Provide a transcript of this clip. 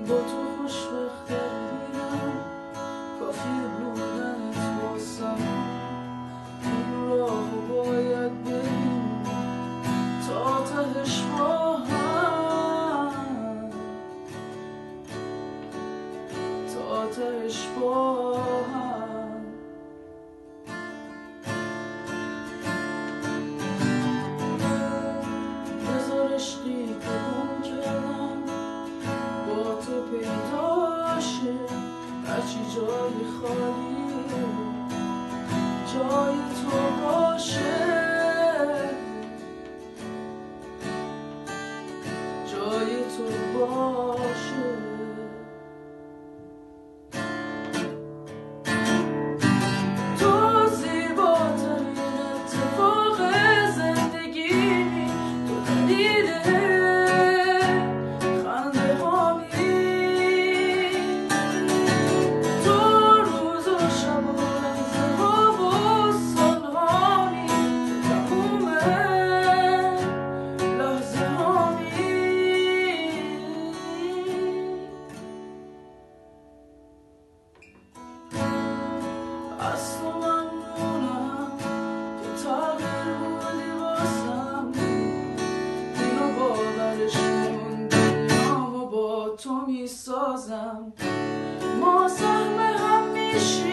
با تو خوشبخت‌تر میرم، کافی بودنت واسم این راهو باید بریم تا تهش با هم، تا تهش با هم. بذار عشقی که گم کردم با تو پیدا شه، هرچی جای خالیه جای تو باشه، جای تو باشه. تو زیباترین اتفاق زندگیمی، تو دلیل خنده هامی، تو روز و شب و لحظه ها و سالهامی، تموم لحظه هامی. از تو ممنونم که تغییر بودی واسم، اینو باورش کن دنیامو با تو میسازم، ما سهم هم میشیم.